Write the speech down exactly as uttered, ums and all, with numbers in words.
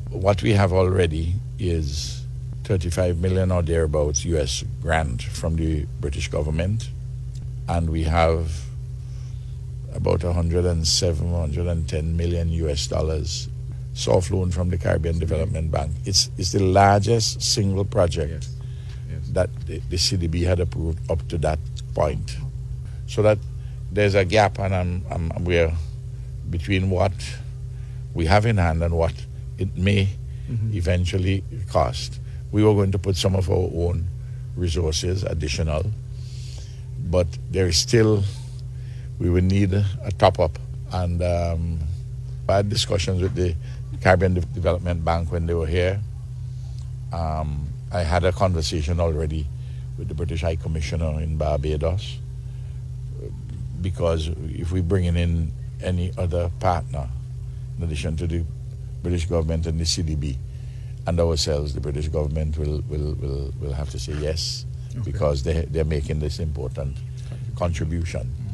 what we have already is thirty-five million or thereabouts U S grant from the British government, and we have about one hundred seven, one hundred ten million U S dollars soft loan from the Caribbean Development Bank. It's it's the largest single project Yes. Yes. that the, the C D B had approved up to that point. So that there's a gap, and I'm, I'm, we're between what we have in hand and what it may mm-hmm. eventually cost. We were going to put some of our own resources additional, but there is still, we would need a top-up. And um, I had discussions with the Caribbean De- Development Bank when they were here. Um, I had a conversation already with the British High Commissioner in Barbados, because if we bring in any other partner, in addition to the British government and the C D B and ourselves, the British government will will, will, will have to say yes, okay. because they, they're making this important contribution.